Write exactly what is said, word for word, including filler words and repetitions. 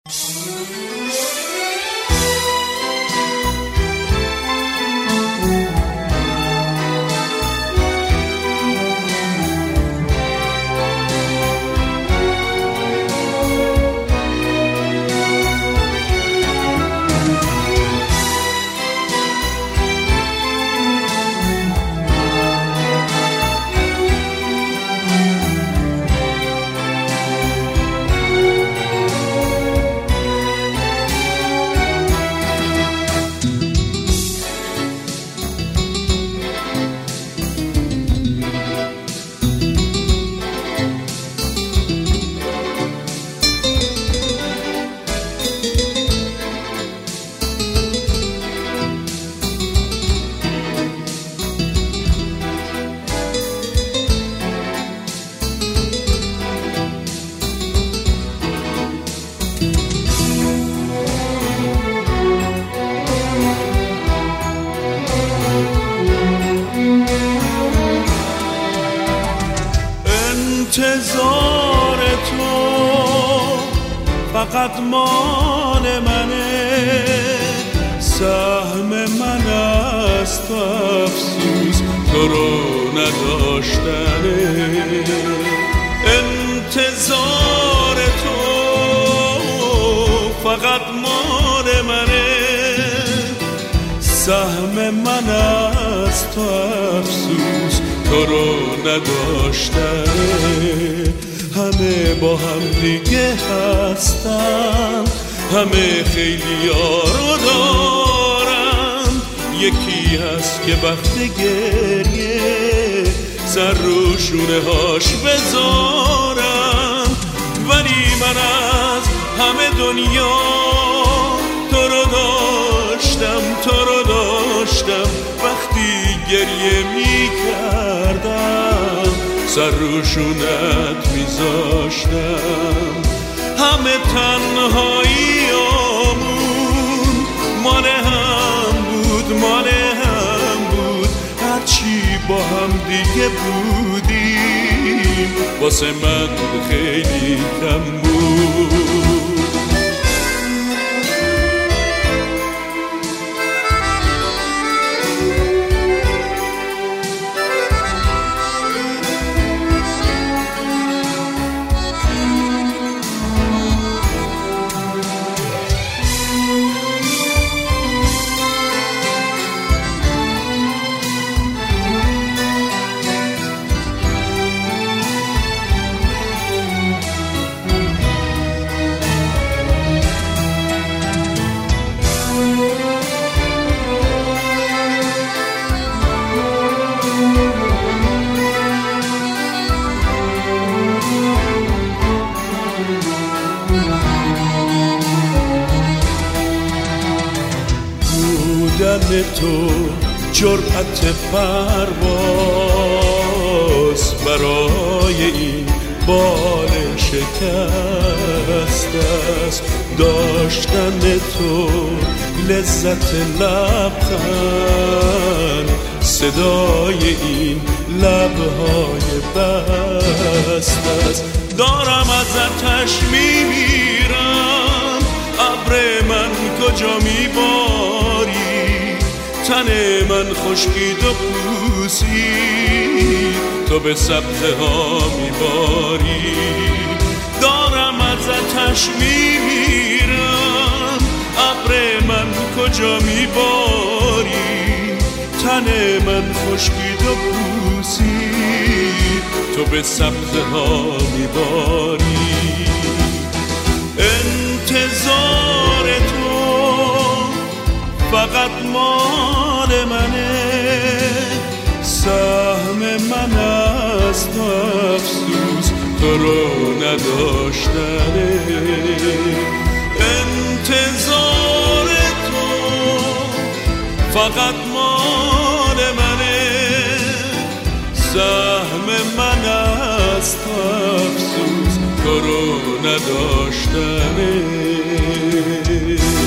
انتظار تو فقط مال منه، سهم من است افسوس تو رو نداشتنه. انتظار تو فقط مال منه، سهم من است افسوس تو رو نداشتنه. همه با هم دیگه هستن، همه خیلی رو دارن، یکی هست که وقت گریه سر رو شونه هاش بذارن. ولی من از همه دنیا تو رو داشتم، تو رو داشتم، وقتی گریه می کردم سر رو شونت می زاشتم. همه تنهایی آمون مال هم بود، مال هم بود، هرچی با هم دیگه بودیم واسه من خیلی کم بود. تو جرأت پرواز برای این بال شکست است، داشتن تو لذت لبخند، صدای این لبهای بست است. دارم ازتش میمیرم، ابر من کجا میباری، تن من خشکید و پوسید تو به سبزه ها میباری. دارم ازتش میمیرم، ابر من کجا میباری، تن من خشکید و پوسید تو به سبزه ها میباری. انتظار تو فقط مال منه، سهم من است افسوس تو رو نداشتنه. انتظار تو فقط مال منه، سهم من است افسوس تو رو نداشتنه.